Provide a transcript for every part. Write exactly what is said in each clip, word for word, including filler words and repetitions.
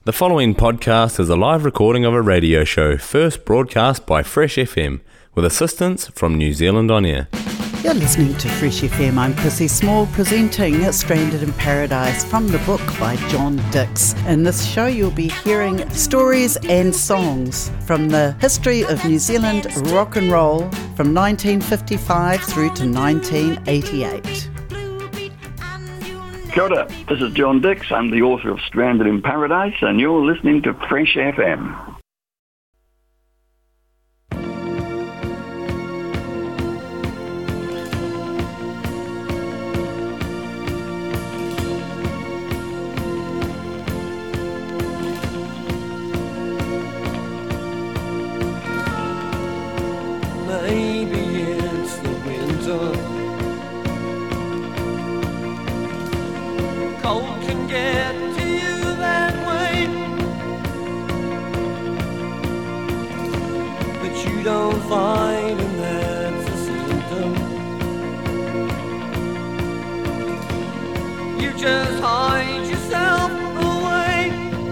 The following podcast is a live recording of a radio show first broadcast by Fresh F M with assistance from New Zealand On Air. You're listening to Fresh F M. I'm Chrissy Small, presenting Stranded in Paradise from the book by John Dix. In this show you'll be hearing stories and songs from the history of New Zealand rock and roll from nineteen fifty-five through to nineteen eighty-eight. Kia ora, this is John Dix. I'm the author of Stranded in Paradise, and you're listening to Fresh F M. Maybe it's the winter. Cold can get to you that way, but you don't fight, and that's a symptom. You just hide yourself away,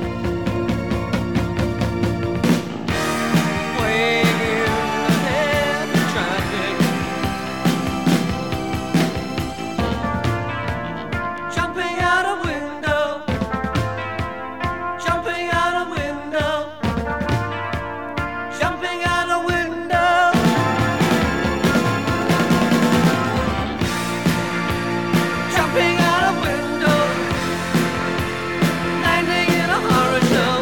waiting ahead of traffic. Jumping out a window, jumping out a window, jumping out a window. Jumping out a window, landing in a horror show.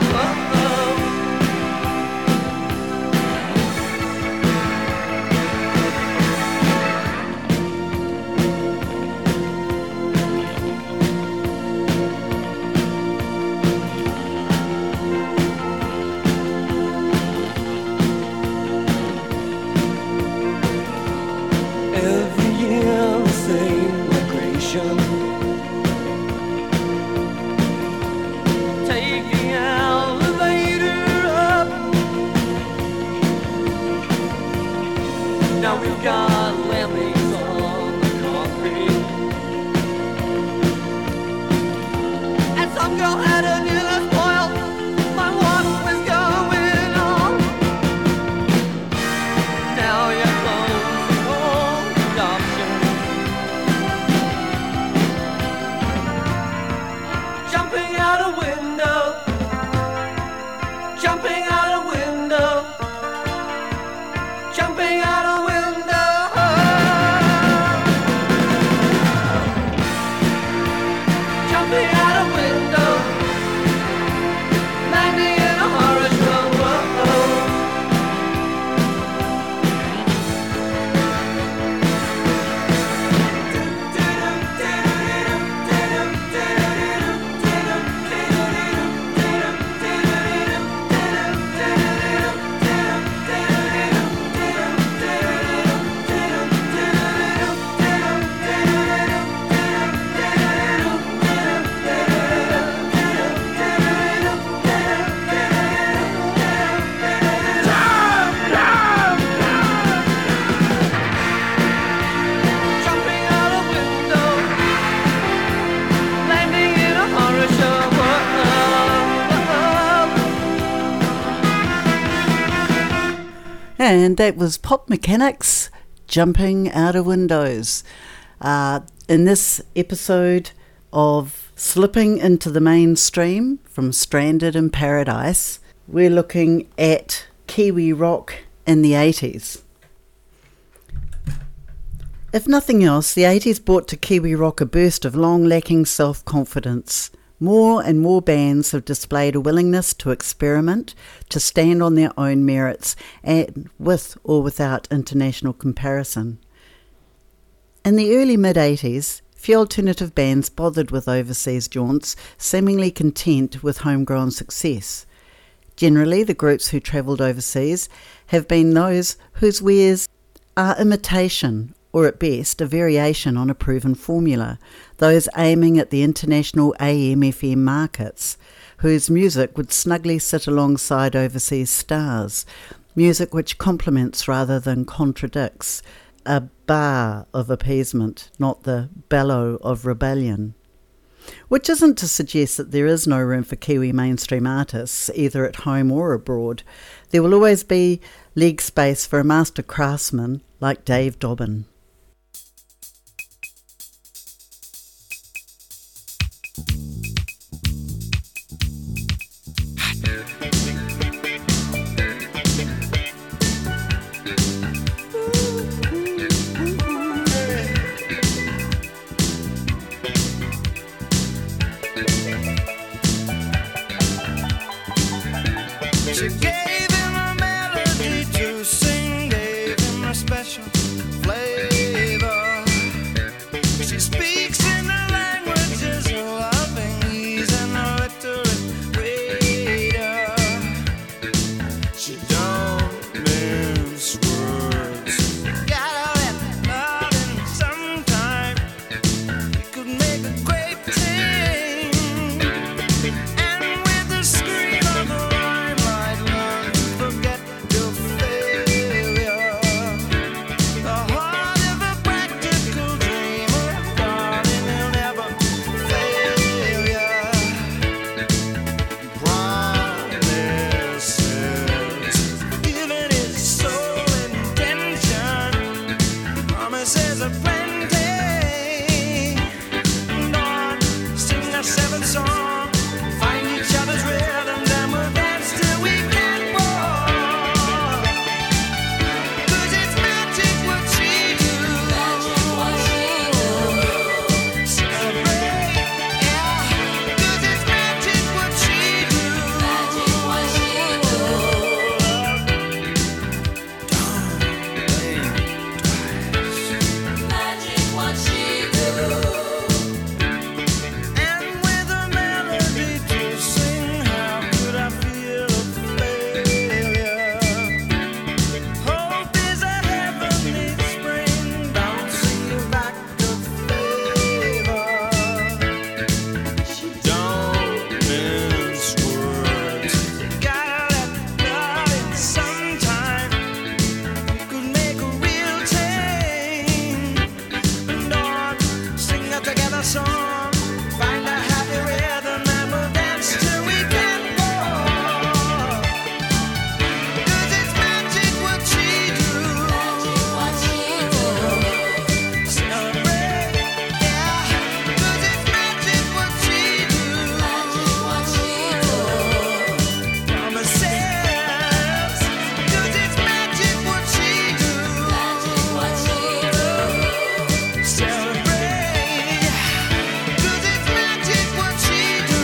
Every year the same migration, take the elevator up. Now we've got lemmings on the concrete, and some girl had a nearly spoiled by what was going on. Now you're closing all the options. Jumping out a window, jumping out a window, jumping out a window. Jumping out a window, landing in a horror show. Jumping out a window, landing in a horror show. And that was Pop Mechanics, Jumping Out of Windows. Uh, in this episode of Slipping into the Mainstream from Stranded in Paradise, we're looking at Kiwi rock in the eighties. If nothing else, the eighties brought to Kiwi rock a burst of long-lacking self-confidence. More and more bands have displayed a willingness to experiment, to stand on their own merits, and with or without international comparison. In the early mid-eighties, few alternative bands bothered with overseas jaunts, seemingly content with homegrown success. Generally, the groups who travelled overseas have been those whose wares are imitation, or at best a variation on a proven formula, those aiming at the international A M F M markets, whose music would snugly sit alongside overseas stars, music which complements rather than contradicts, a bar of appeasement, not the bellow of rebellion. which isn't to suggest that there is no room for Kiwi mainstream artists, either at home or abroad. There will always be leg space for a master craftsman like Dave Dobbyn. She gave him a melody to sing, gave him a special flavor. She speaks in the languages of loving ease and illiterate waiter. She don't mince words. Gotta let love in sometime. It could make a great thing. And with the scream of a limelight, learn to forget your failure. The heart of a practical dreamer, darling, will never fail ya. Promises, given his sole intention. Promises are plenty. Dawn, sing a seventh song. Find each other's rhythms and we'll dance till we can't walk. 'Cause it's magic what she do. Celebrate, yeah. 'Cause it's magic what she do. And with a melody to sing, how could I feel a failure? Hope is a heavenly spring, bouncing you back to flavor. She don't mince words. Gotta let love in sometime. It could make a real change. Dawn, sing a together song. Find a happy rhythm and we'll dance till we can't walk. 'Cause it's magic what she do. Celebrate, yeah. 'Cause it's magic what she do. Promises, 'cause it's magic what she do. Celebrate, 'cause it's magic what she do.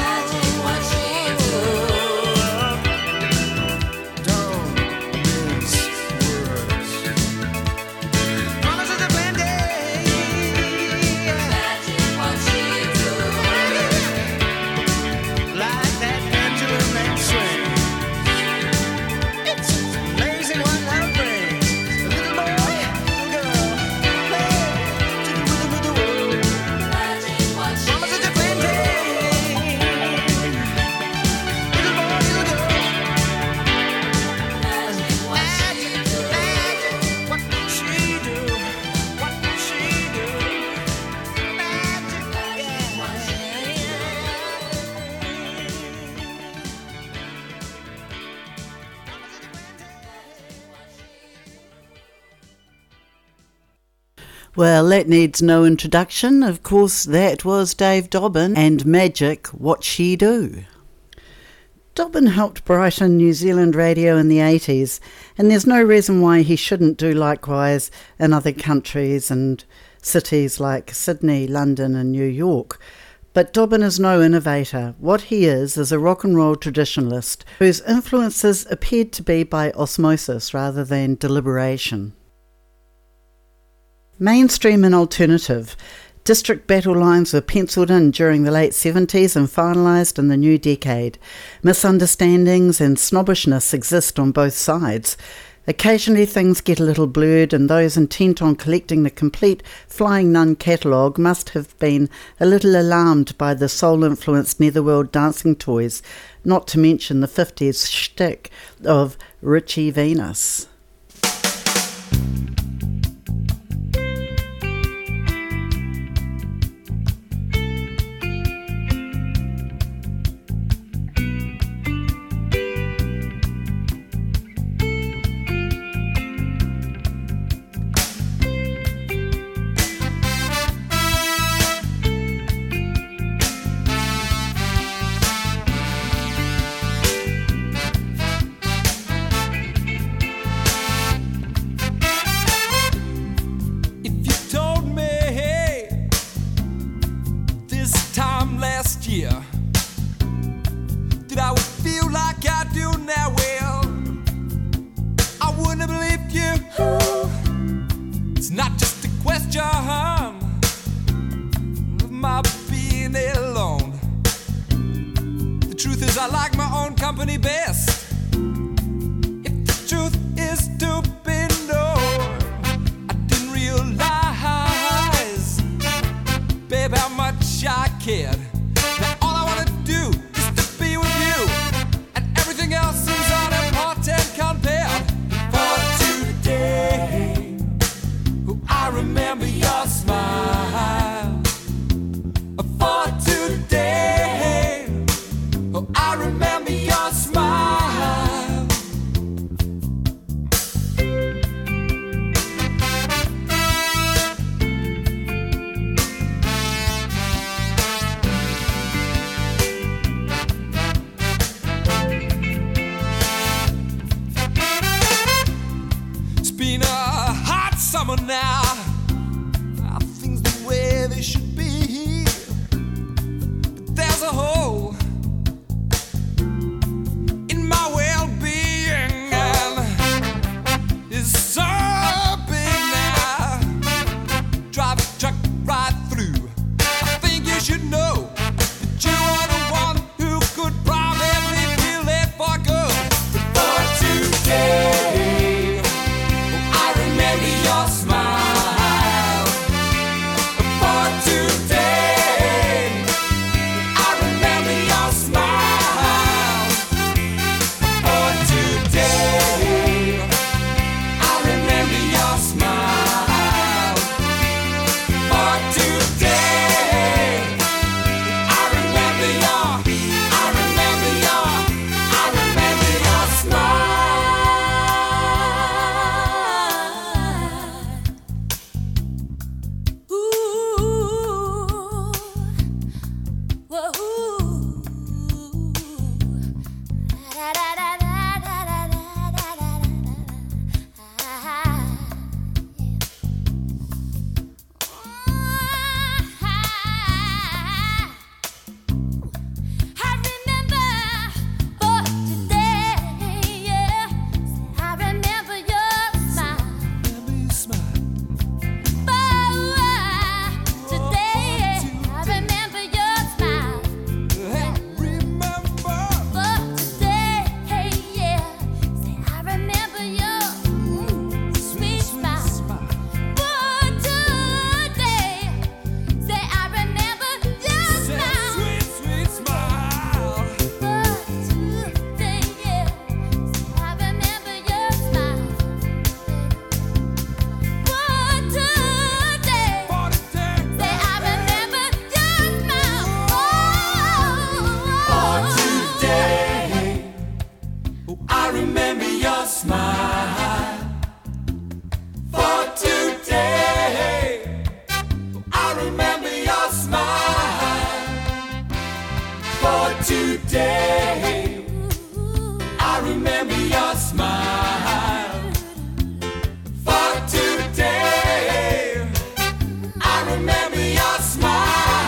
Don't mince words. Promises are plenty. Like that pendulum and swing. It's amazing what love brings. A little boy, little girl, play to the rhythm of the world. Promises are plenty. Little boy, little girl. Magic, magic, what she do, what she do. Well, that needs no introduction. Of course, that was Dave Dobbyn and Magic, What She Do. Dobbyn helped brighten New Zealand radio in the eighties, and there's no reason why he shouldn't do likewise in other countries and cities like Sydney, London and New York. But Dobbyn is no innovator. What he is is a rock and roll traditionalist whose influences appeared to be by osmosis rather than deliberation. Mainstream and alternative. District battle lines were pencilled in during the late seventies and finalised in the new decade. Misunderstandings and snobbishness exist on both sides. Occasionally things get a little blurred, and those intent on collecting the complete Flying Nun catalogue must have been a little alarmed by the soul-influenced Netherworld dancing toys, not to mention the fifties shtick of Richie Venus. that I would feel like I do now. Well, I wouldn't have believed you. It's not just a question of my being alone. The truth is I like my own company best. If the truth is to be known, I didn't realize, babe, how much I cared. Now all I wanna do is to be with you, and everything else seems unimportant compared. For today, oh, I remember your smile. For today, oh, I remember your smile. It's been a hot summer now. Are things the way they should be? But there's a hole in my well-being, and it's so big now. Drive a truck right through. I think you should know that you are the one who could probably feel it for good. But for today, oh, I remember your smile. For today, I remember your smile. For today, I remember your smile. For today, I remember your, I remember your, I remember your smile. Ooh, whoa, ooh. Da, da, da, da, da, da, da, da, da, da. Ah, I remember for today, yeah. I remember your smile. Remember your smile. For today, I remember your smile. Hey, remember. For today, yeah. Say I remember your mm, sweet smile. For today, say I remember your Say smile. sweet, sweet smile. For today, yeah. Say I remember your smile. For today, For the day. say I remember your smile. For today, oh, I remember your smile. For today, oh, I remember your smile. For today, I remember your smile. For today, I remember your smile.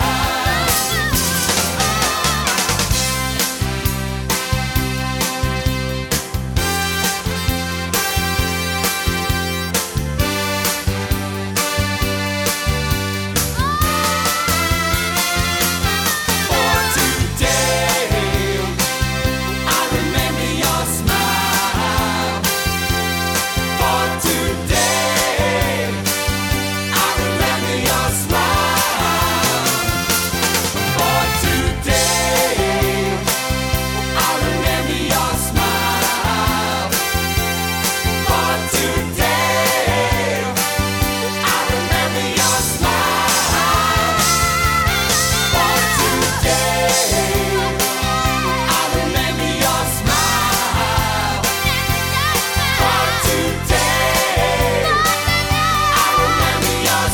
For today, I remember your smile. For today, I remember your smile. For today, I remember your smile. For today, I remember your smile. For today, I remember your smile. For today, I remember your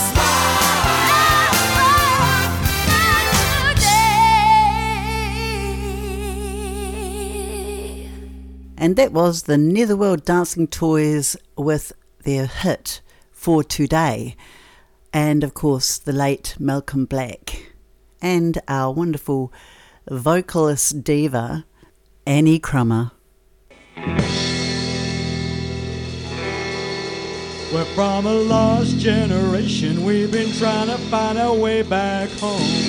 Today. And that was the Netherworld Dancing Toys with their hit For Today. And of course, the late Malcolm Black. And our wonderful vocalist diva, Annie Crummer. We're from a lost generation. We've been trying to find our way back home.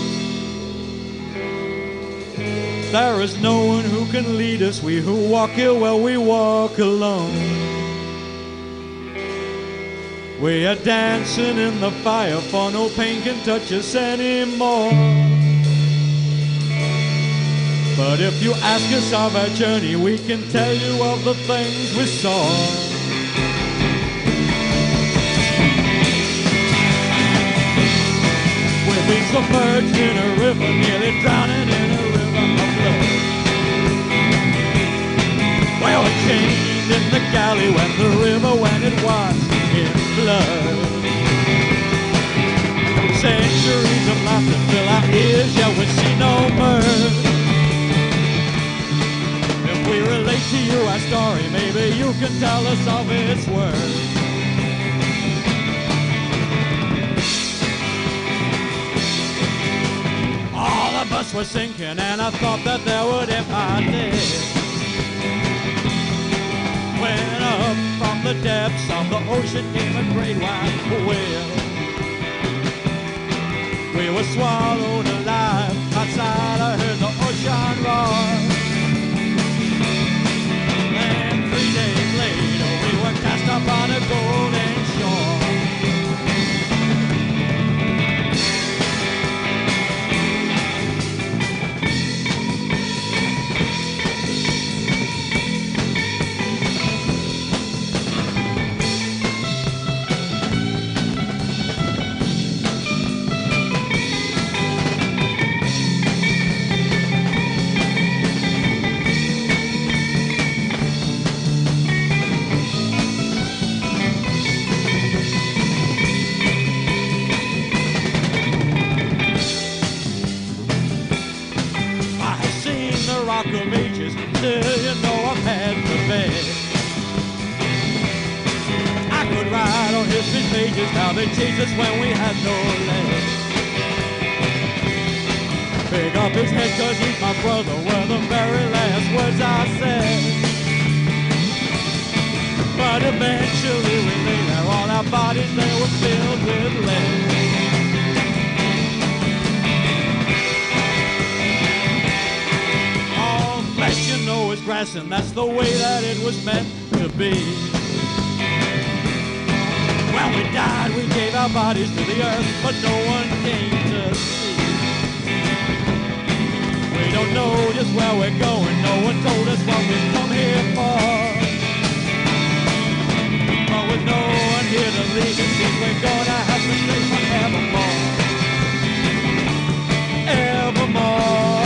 There is no one who can lead us. We who walk here, well, we walk alone. We are dancing in the fire, for no pain can touch us anymore. But if you ask us of our journey, we can tell you of the things we saw. We've been submerged in a river, nearly drowning in a river of blood. Well, we're chained in the galley when the river, when it was in blood. Centuries of laughter fill our ears, yet we see no mirth. If we relate to you our story, maybe you can tell us of its worth. All of us were sinking, and I thought that there would if I did. When up from the depths of the ocean came a great white whale. We were swallowed alive. Outside I heard the ocean roar. And three days later we were cast up on a golden shore. Rock of ages, till you know I've had the bed. I could write on history's pages how they chased us when we had no legs. Pick up his head cause he's my brother were the very last words I said. But eventually we lay there, all our bodies they were filled with lead. You know it's grass and that's the way that it was meant to be. When we died we gave our bodies to the earth, but no one came to see. We don't know just where we're going, no one told us what we've come here for. But with no one here to lead us, seems we're gonna have to stay forevermore. Evermore.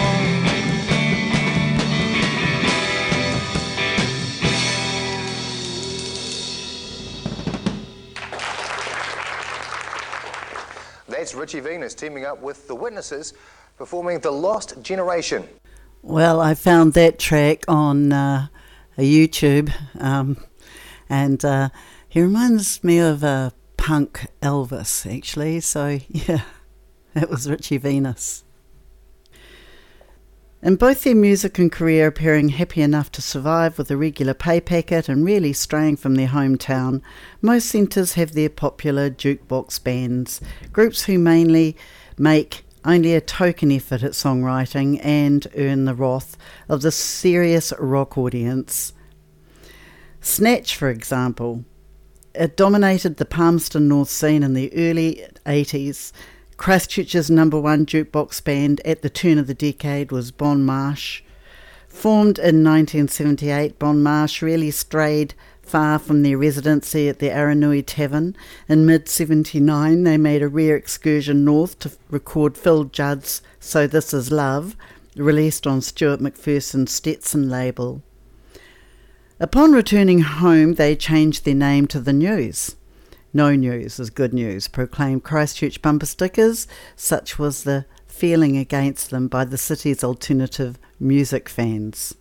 That's Richie Venus teaming up with The Witnesses, performing The Lost Generation. Well, I found that track on uh, YouTube, um, and uh, he reminds me of uh, punk Elvis, actually. So, yeah, that was Richie Venus. In both their music and career appearing happy enough to survive with a regular pay packet and really straying from their hometown, most centres have their popular jukebox bands, groups who mainly make only a token effort at songwriting and earn the wrath of the serious rock audience. Snatch, for example, it dominated the Palmerston North scene in the early eighties. Christchurch's number one jukebox band at the turn of the decade was Bon Marsh. Formed in nineteen seventy-eight, Bon Marsh really strayed far from their residency at the Aranui Tavern. In mid seventy-nine, they made a rare excursion north to record Phil Judd's So This Is Love, released on Stuart McPherson's Stetson label. Upon returning home, they changed their name to The News. No news is good news, proclaimed Christchurch bumper stickers. Such was the feeling against them by the city's alternative music fans.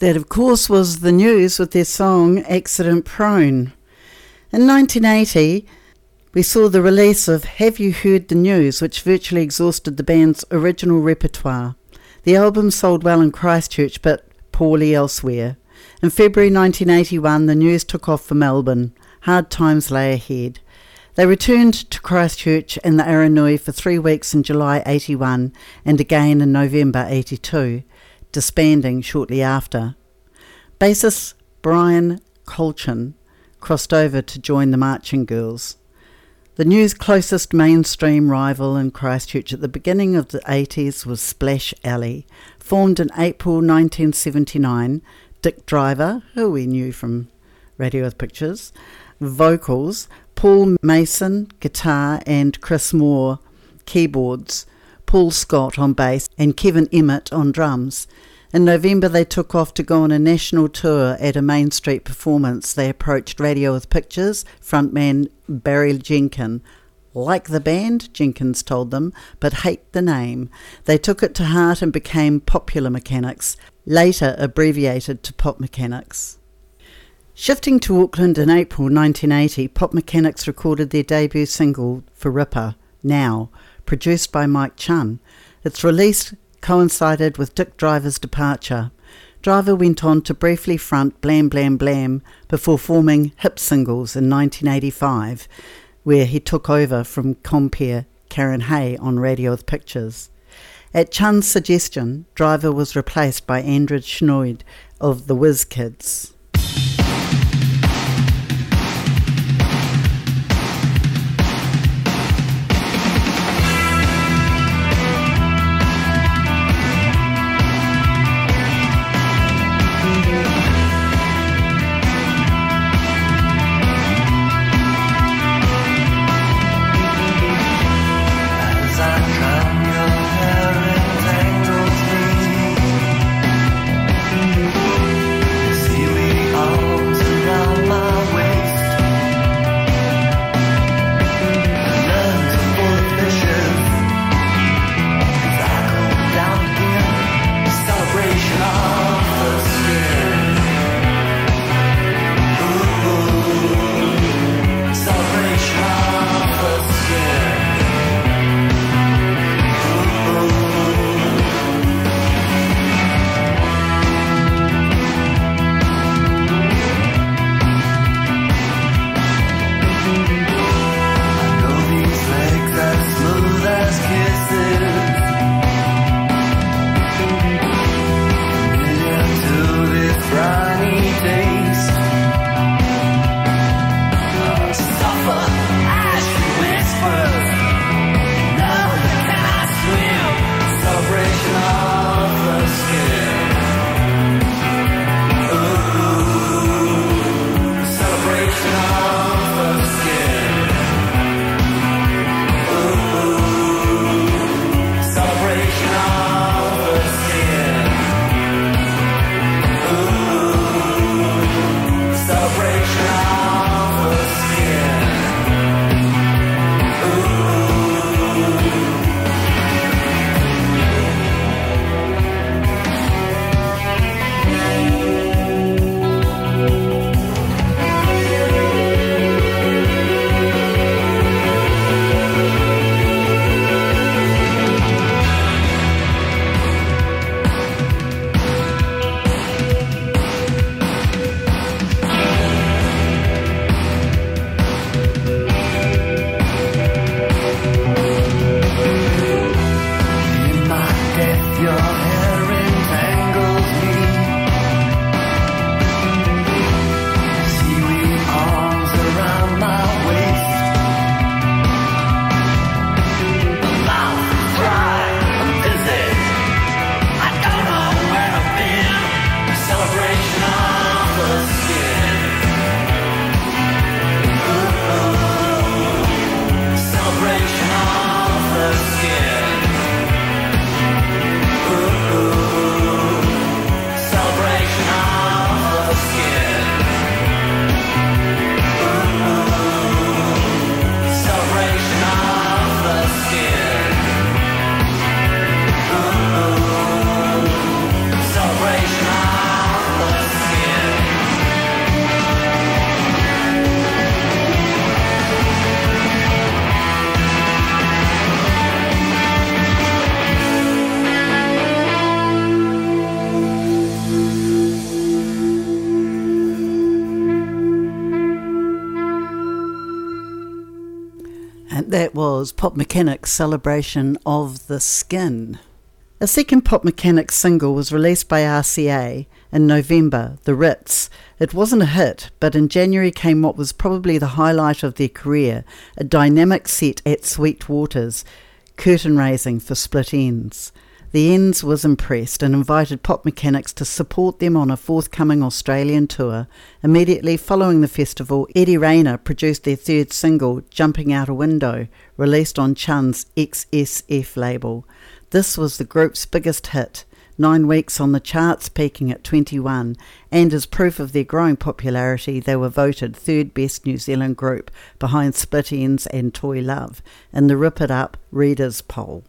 That, of course, was the News with their song Accident Prone. In nineteen eighty, we saw the release of Have You Heard the News, which virtually exhausted the band's original repertoire. The album sold well in Christchurch, but poorly elsewhere. In February nineteen eighty-one, the News took off for Melbourne. Hard times lay ahead. They returned to Christchurch and the Aranui for three weeks in July eighty-one and again in November eighty-two, disbanding shortly after. Bassist Brian Colchin crossed over to join the Marching Girls. The News' closest mainstream rival in Christchurch at the beginning of the eighties was Splash Alley. Formed in April nineteen seventy-nine, Dick Driver, who we knew from Radio with Pictures, vocals, Paul Mason, guitar, and Chris Moore, keyboards, Paul Scott on bass, and Kevin Emmett on drums. In November, they took off to go on a national tour. At a Main Street performance, they approached Radio with Pictures frontman Barry Jenkins. Like the band, Jenkins told them, but hate the name. They took it to heart and became Popular Mechanics, later abbreviated to Pop Mechanics. Shifting to Auckland in April nineteen eighty, Pop Mechanics recorded their debut single for Ripper, Now, produced by Mike Chun. Its release coincided with Dick Driver's departure. Driver went on to briefly front Blam Blam Blam before forming Hip Singles in nineteen eighty-five, where he took over from compere Karen Hay on Radio with Pictures. At Chun's suggestion, Driver was replaced by Andrew Schnoid of the Whiz Kids. See we that was Pop Mechanics' celebration of the skin. A second Pop Mechanics single was released by R C A in November, The Ritz. It wasn't a hit, but in January came what was probably the highlight of their career, a dynamic set at Sweet Waters, curtain raising for Split Enz. The Enz was impressed and invited Pop Mechanics to support them on a forthcoming Australian tour. Immediately following the festival, Eddie Rayner produced their third single, Jumping Out a Window, released on Chun's X S F label. This was the group's biggest hit, nine weeks on the charts, peaking at twenty-one, and as proof of their growing popularity, they were voted third best New Zealand group behind Split Enz and Toy Love in the Rip It Up Readers' Poll.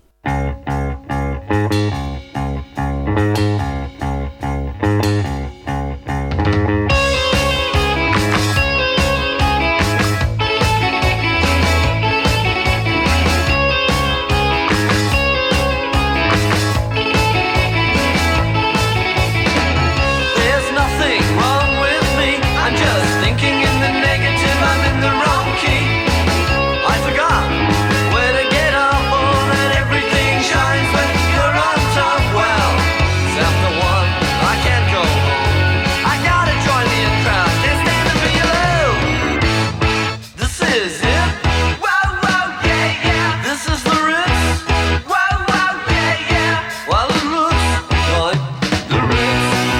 There's nothing wrong with me. I'm just thinking in the negative. I'm in the wrong key. I forgot where to get up on and everything shines when you're on top. Well, except the one I can't go home. I gotta join the in crowd. Can't stand to be alone. This is it. Whoa, whoa, yeah, yeah. This is the Ritz. Whoa, whoa, yeah, yeah. Well, it looks like the Ritz.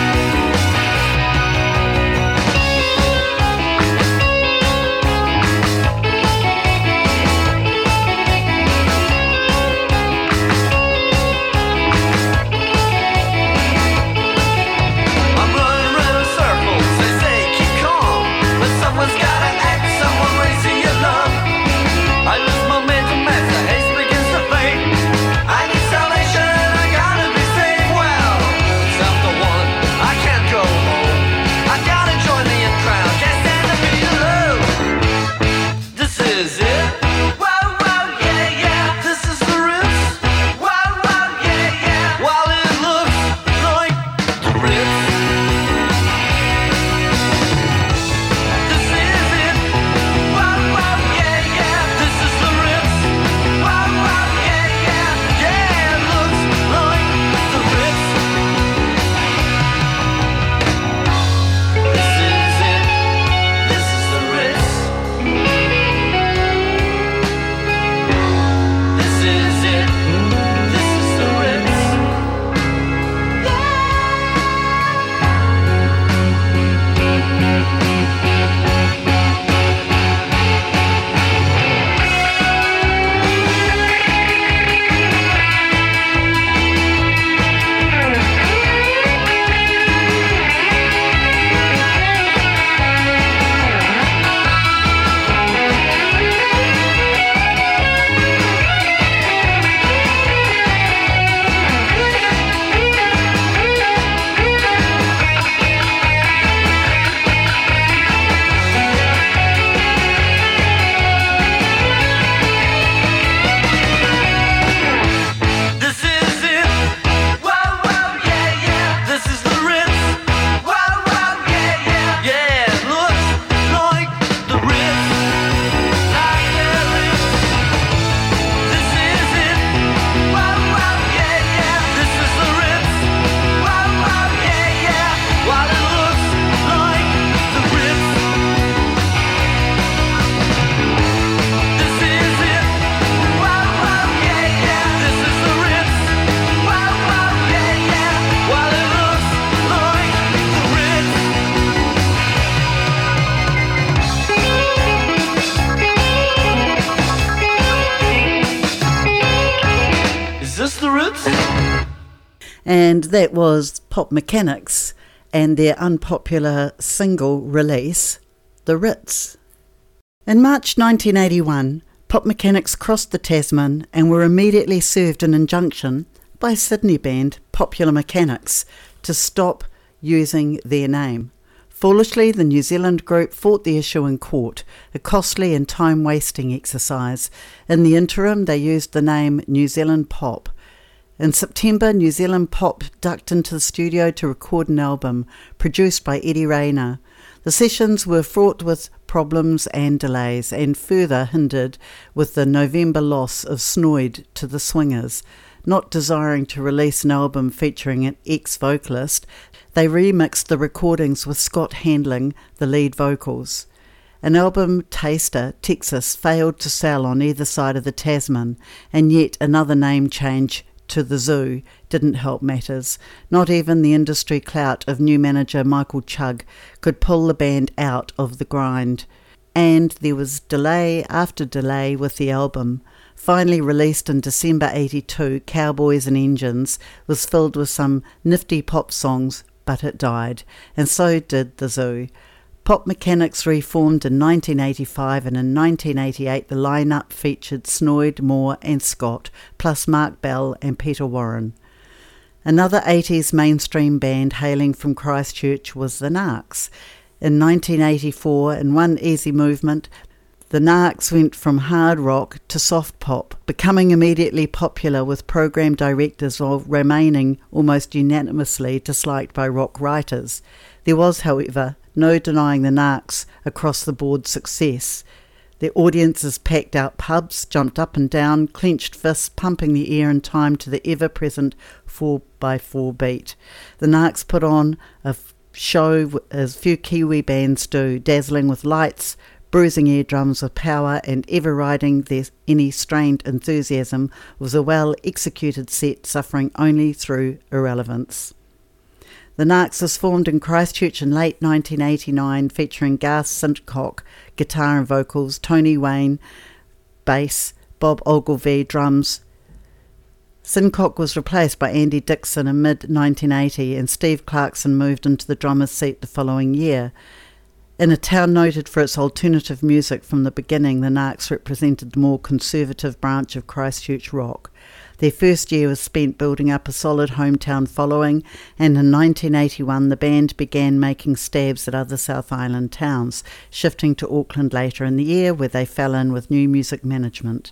I'm running around in circles. They say keep calm, but someone's gotta act. Someone raising your love. I lose momentum as the haze begins to fade. I need salvation. I gotta be saved. Well, except the one I can't go home. I gotta join the in crowd. Can't stand to be alone. This is it. Whoa, whoa, yeah, yeah. This is the Ritz. Whoa, whoa, yeah, yeah. While it looks like the Ritz. This is it. Whoa, whoa, yeah, yeah. This is the Ritz. Whoa, whoa, yeah, yeah. Yeah, it looks like the Ritz. This is it. This is the Ritz. This is it. This is the Ritz. This is it. Whoa, whoa, yeah, yeah. This is the Ritz. Whoa, whoa, yeah, yeah. Yeah, it looks like the Ritz. Like the Ritz. This is it. Whoa, whoa, yeah, yeah. This is the Ritz. Whoa, whoa, yeah, yeah. While it looks like the Ritz. This is it. Whoa, whoa, yeah, yeah. This is the Ritz. Whoa, whoa, yeah, yeah. While it looks like the Ritz. Is this the Ritz? And that was Pop Mechanics and their unpopular single release, The Ritz. In March nineteen eighty-one, Pop Mechanics crossed the Tasman and were immediately served an injunction by Sydney band Popular Mechanics to stop using their name. Foolishly, the New Zealand group fought the issue in court, a costly and time-wasting exercise. In the interim, they used the name New Zealand Pop. In September, New Zealand Pop ducked into the studio to record an album produced by Eddie Rayner. The sessions were fraught with problems and delays, and further hindered with the November loss of Snoid to the Swingers. Not desiring to release an album featuring an ex-vocalist, they remixed the recordings with Scott handling the lead vocals. An album taster, Texas, failed to sell on either side of the Tasman, and yet another name change to the Zoo didn't help matters. Not even the industry clout of new manager Michael Chugg could pull the band out of the grind. And there was delay after delay with the album. Finally released in December eighty-two, Cowboys and Engines was filled with some nifty pop songs, but it died, and so did the Zoo. Pop Mechanics reformed in nineteen eighty-five, and in nineteen eighty-eight the lineup featured Snoid, Moore and Scott, plus Mark Bell and Peter Warren. Another eighties mainstream band hailing from Christchurch was the Narcs. In nineteen eighty-four, in one easy movement, the Narcs went from hard rock to soft pop, becoming immediately popular with program directors while remaining almost unanimously disliked by rock writers. There was, however, no denying the Narcs' across-the-board success. Their audiences packed out pubs, jumped up and down, clenched fists, pumping the air in time to the ever-present four by four beat. The Narcs put on a f- show as few Kiwi bands do, dazzling with lights, bruising eardrums with power, and ever riding their any strained enthusiasm was a well-executed set suffering only through irrelevance. The Narcs was formed in Christchurch in late nineteen eighty-nine, featuring Garth Sincock, guitar and vocals, Tony Wayne, bass, Bob Ogilvie, drums. Sincock was replaced by Andy Dixon in mid nineteen eighty, and Steve Clarkson moved into the drummer's seat the following year. In a town noted for its alternative music from the beginning, the Narcs represented the more conservative branch of Christchurch rock. Their first year was spent building up a solid hometown following, and in nineteen eighty-one the band began making stabs at other South Island towns, shifting to Auckland later in the year, where they fell in with new music management.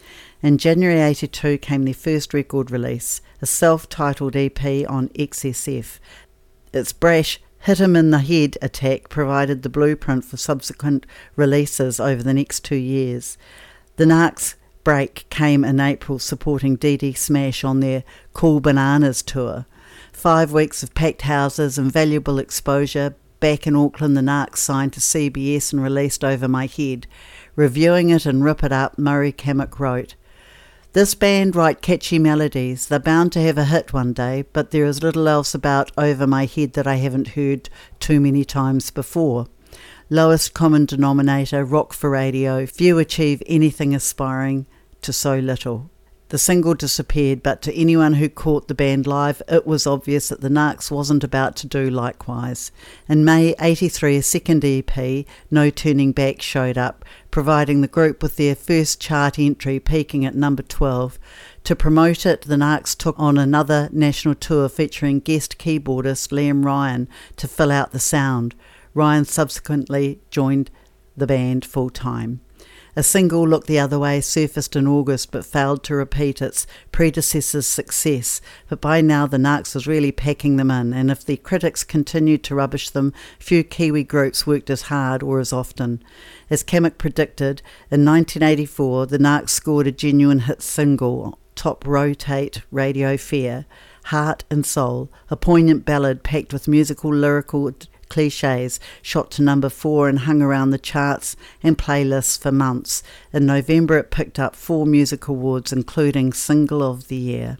In January eighty-two came their first record release, a self-titled E P on X S F. Its brash hit 'em in the head attack provided the blueprint for subsequent releases over the next two years. The Narcs' break came in April, supporting Dee Dee Smash on their Cool Bananas tour. Five weeks of packed houses and valuable exposure. Back in Auckland, the Narcs signed to C B S and released Over My Head. Reviewing it and Rip It Up, Murray Kamek wrote, "This band write catchy melodies. They're bound to have a hit one day, but there is little else about Over My Head that I haven't heard too many times before. Lowest common denominator, rock for radio. Few achieve anything aspiring to so little." The single disappeared, but to anyone who caught the band live, it was obvious that the Narcs wasn't about to do likewise. In May eighty-three, a second E P, No Turning Back, showed up, providing the group with their first chart entry, peaking at number twelve. To promote it, the Narcs took on another national tour featuring guest keyboardist Liam Ryan to fill out the sound. Ryan subsequently joined the band full-time. A single, Look the Other Way, surfaced in August but failed to repeat its predecessor's success. But by now the Narcs was really packing them in, and if the critics continued to rubbish them, few Kiwi groups worked as hard or as often. As Kamek predicted, in nineteen eighty-four the Narcs scored a genuine hit single, top rotate radio fare, Heart and Soul, a poignant ballad packed with musical lyrical cliches, shot to number four and hung around the charts and playlists for months. In November it picked up four music awards, including Single of the Year.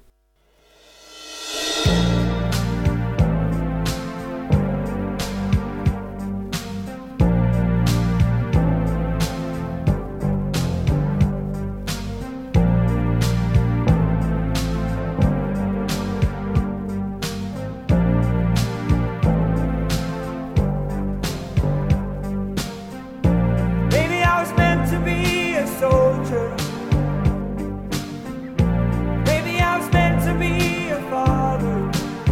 Maybe I was meant to be a soldier. Maybe I was meant to be a father.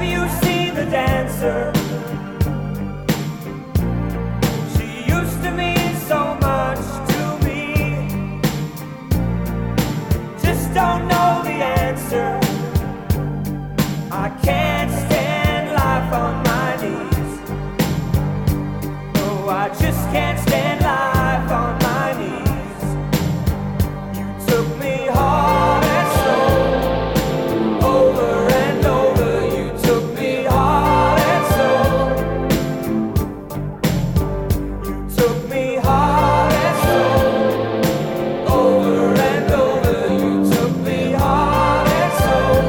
Have you seen the dancer? She used to mean so much to me. Just don't know the answer. I can't stand life on my knees. No, I just can't stand life on my knees. You took me heart and soul, over and over. You took me heart and soul. You took me heart and soul, over and over. You took me heart and soul.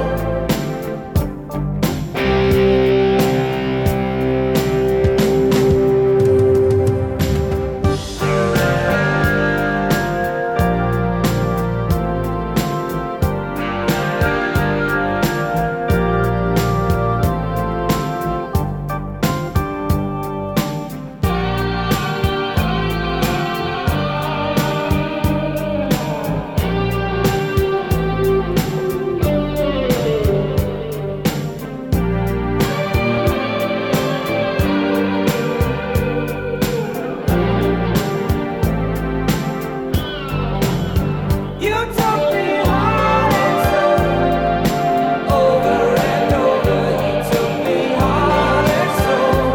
You took me heart and soul, over and over. You took me heart and soul.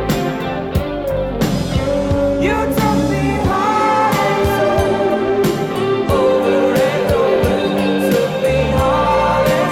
You took me heart and soul, over and over. You took me heart and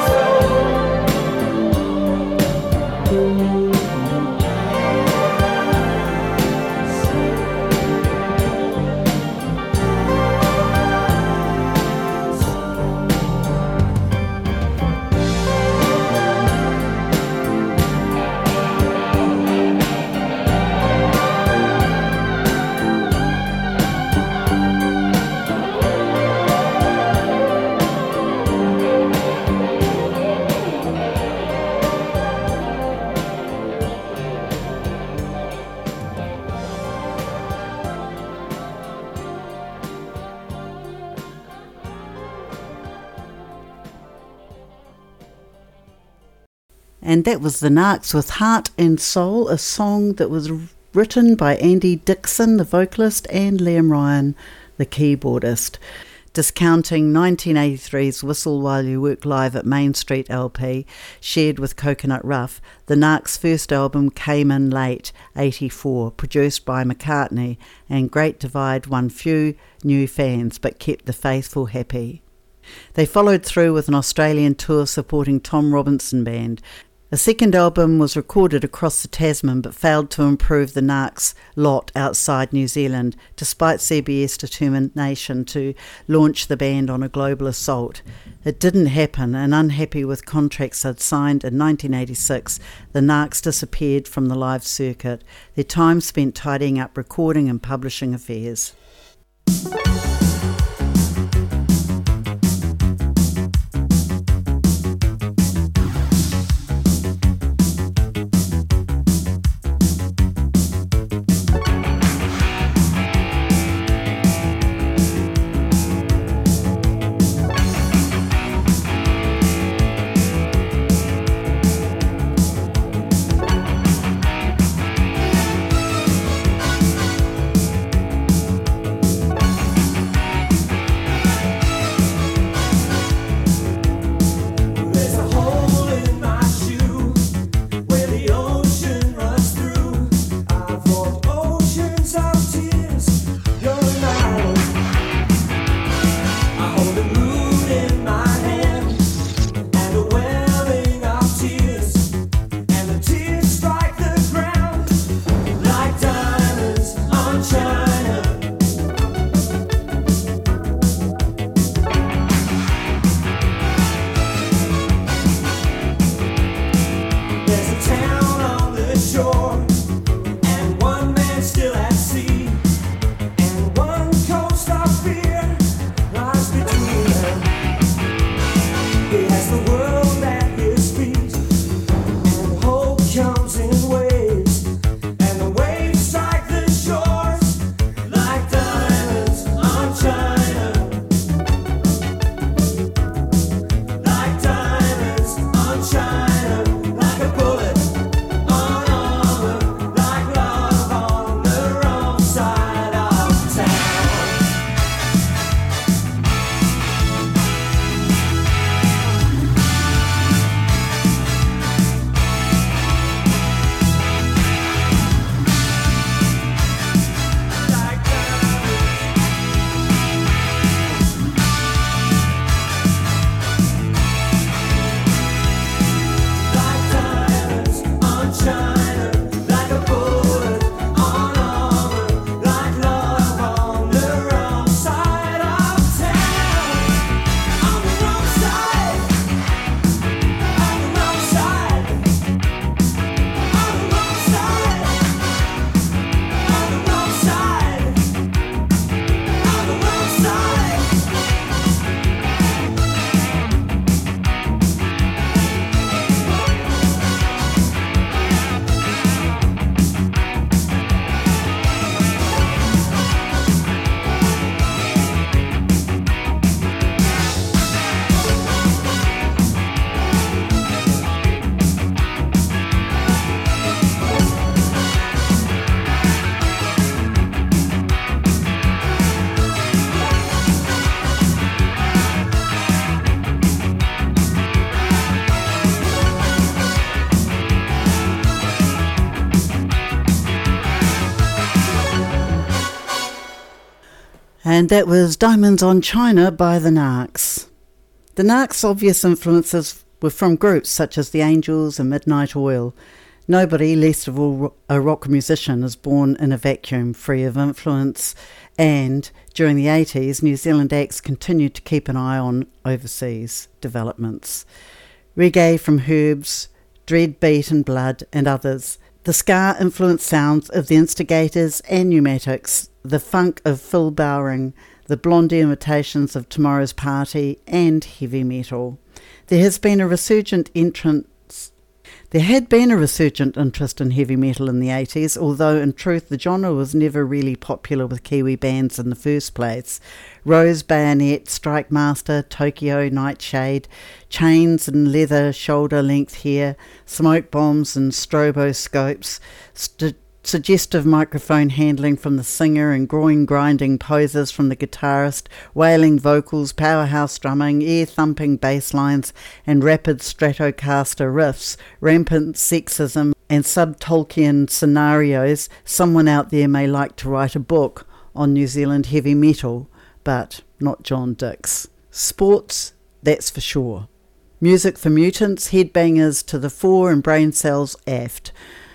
And that was the Narcs with Heart and Soul, a song that was written by Andy Dixon, the vocalist, and Liam Ryan, the keyboardist. Discounting nineteen eighty-three's Whistle While You Work Live at Main Street L P, shared with Coconut Rough, the Narcs' first album came in late eighty-four, produced by McCartney, and Great Divide won few new fans but kept the faithful happy. They followed through with an Australian tour supporting Tom Robinson Band. A second album was recorded across the Tasman but failed to improve the Narcs' lot outside New Zealand, despite C B S determination to launch the band on a global assault. It didn't happen, and unhappy with contracts they'd signed in nineteen eighty-six, the Narcs disappeared from the live circuit, their time spent tidying up recording and publishing affairs. And that was Diamonds on China by the Narcs. The Narcs' obvious influences were from groups such as the Angels and Midnight Oil. Nobody, least of all a rock musician, is born in a vacuum free of influence, and during the eighties, New Zealand acts continued to keep an eye on overseas developments. Reggae from Herbs, Dread Beat and Blood and others. The ska-influenced sounds of the Instigators and Pneumatics, the funk of Phil Bowring, the Blondie imitations of Tomorrow's Party and heavy metal. There has been a resurgent entrance There had been a resurgent interest in heavy metal in the eighties, although in truth the genre was never really popular with Kiwi bands in the first place. Rose Bayonet, Strike Master, Tokyo Nightshade, chains and leather shoulder-length hair, smoke bombs and stroboscopes, st- suggestive microphone handling from the singer and groin-grinding poses from the guitarist, wailing vocals, powerhouse drumming, ear-thumping bass lines and rapid Stratocaster riffs, rampant sexism and sub-Tolkien scenarios. Someone out there may like to write a book on New Zealand heavy metal, but not John Dix. Sports, that's for sure. Music for mutants, headbangers to the fore and brain cells aft.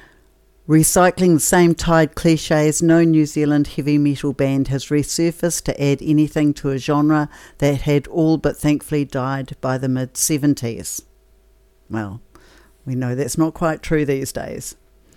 Recycling the same tired cliches, no New Zealand heavy metal band has resurfaced to add anything to a genre that had all but thankfully died by the mid-seventies. Well, we know that's not quite true these days.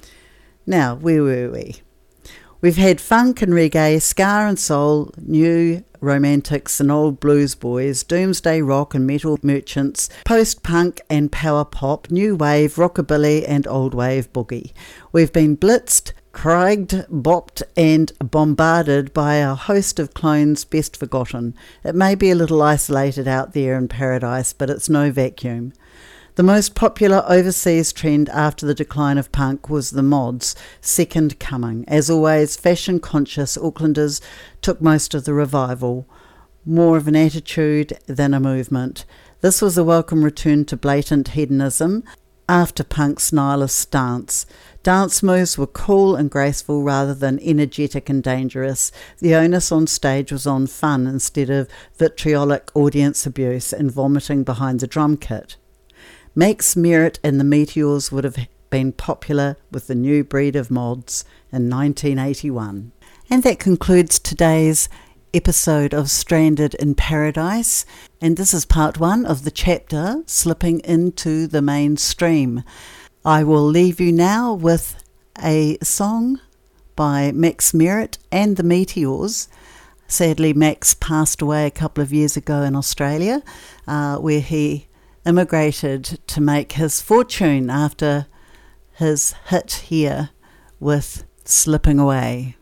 Now, where were we? We've had funk and reggae, ska and soul, new romantics and old blues boys, doomsday rock and metal merchants, post-punk and power pop, new wave, rockabilly and old wave boogie. We've been blitzed, cried, bopped and bombarded by a host of clones best forgotten. It may be a little isolated out there in paradise, but it's no vacuum. The most popular overseas trend after the decline of punk was the mods' second coming. As always, fashion-conscious Aucklanders took most of the revival, more of an attitude than a movement. This was a welcome return to blatant hedonism after punk's nihilist stance. Dance moves were cool and graceful rather than energetic and dangerous. The onus on stage was on fun instead of vitriolic audience abuse and vomiting behind the drum kit. Max Merritt and the Meteors would have been popular with the new breed of mods in nineteen eighty-one. And that concludes today's episode of Stranded in Paradise, and this is part one of the chapter Slipping into the Mainstream. I will leave you now with a song by Max Merritt and the Meteors. Sadly, Max passed away a couple of years ago in Australia, uh, where he immigrated to make his fortune after his hit here with Slipping Away.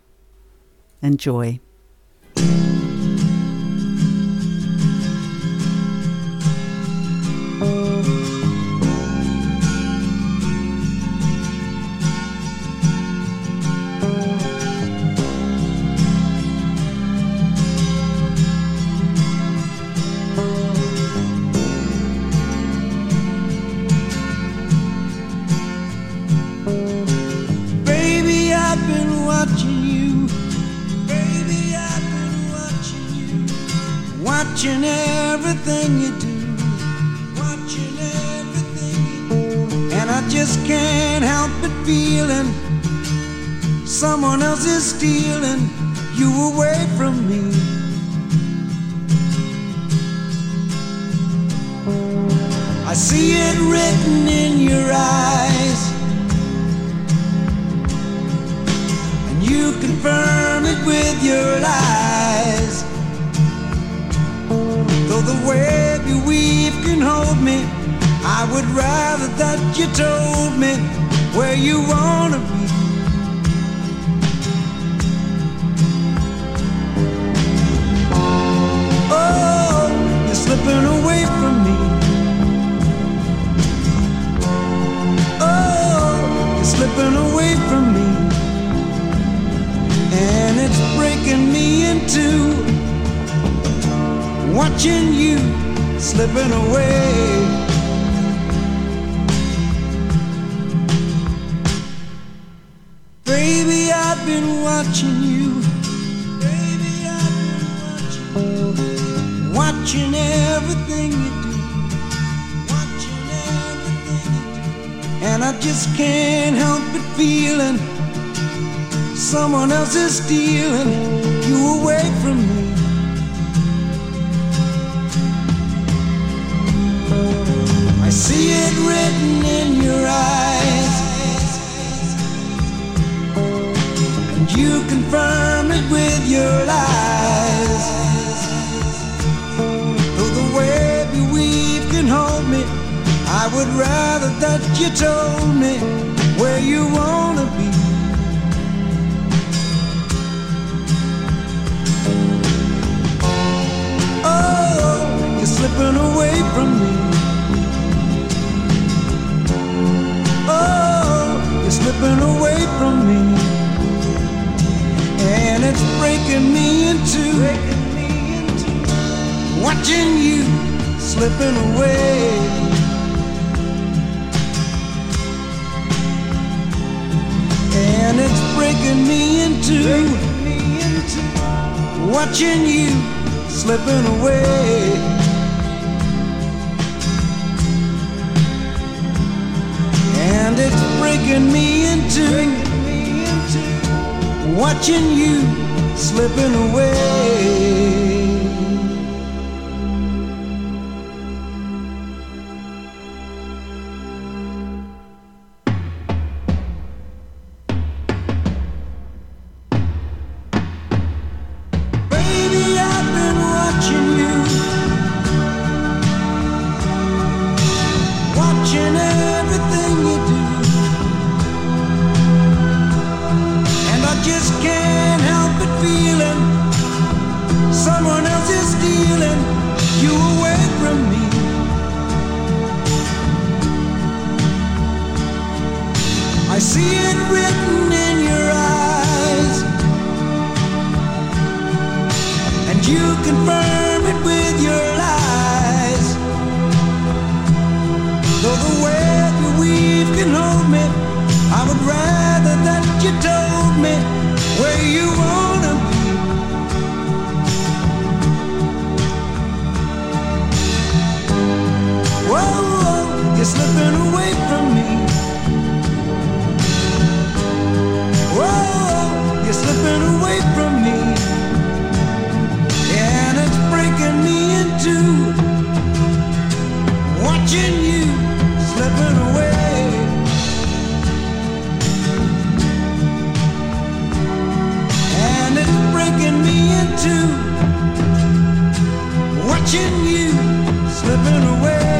Enjoy. Baby, I've been watching you. Baby, I've been watching you. Watching everything you do. Watching everything you do. And I just can't help but feeling someone else is stealing you away from me. I see it written in your eyes, and you confirm it with your lies. Though the web you weave can hold me, I would rather that you told me where you wanna be. Oh, you're slipping away from me. Slipping away from me, and it's breaking me in two, watching you slipping away. Baby, I've been watching you. Baby, I've been watching everything you do, watching everything you do, and I just can't help but feeling someone else is stealing you away from me. I see it written in your eyes, and you confirm it with your lies. Though the web you weave can hold me, I would rather that you told me where you wanna be. Oh, you're slipping away from me. Oh, you're slipping away from me, and it's breaking me into, breaking me into watching you slipping away. And it's breaking me into, breaking me into watching you slipping away. And it's breaking me into, breaking me into watching you slipping away. Baby, I've been watching you, watching everything you do, and I just can't help but feeling someone else is stealing you away from me. I see it written in your eyes, and you confirm it with your lies. Though the web you weave can hold me, I would rather that you told me where you wanna be. Whoa, whoa, you're slipping away from me. Whoa, you're slipping away from me, and it's breaking me into watching you slipping away. And it's breaking me into watching you slipping away.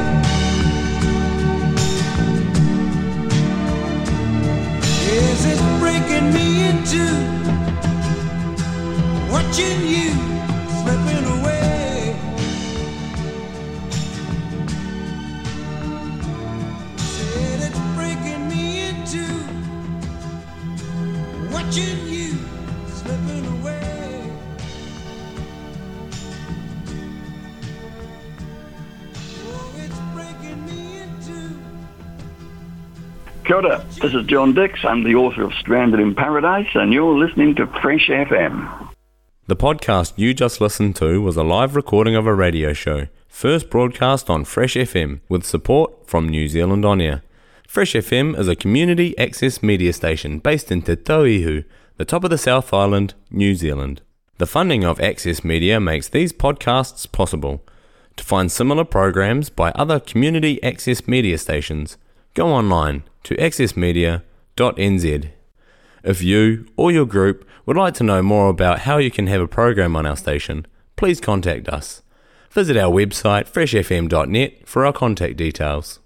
Yes, it's breaking me into watching you slipping away. Said it's breaking me into watching you slipping away. Oh, it's breaking me into. Kia ora, this is John Dix. I'm the author of Stranded in Paradise, and you're listening to Fresh F M. The podcast you just listened to was a live recording of a radio show, first broadcast on Fresh F M with support from New Zealand On Air. Fresh F M is a community access media station based in Te Tauihu, the top of the South Island, New Zealand. The funding of Access Media makes these podcasts possible. To find similar programs by other community access media stations, go online to access media dot n z. If you or your group would like to know more about how you can have a program on our station, please contact us. Visit our website fresh f m dot net for our contact details.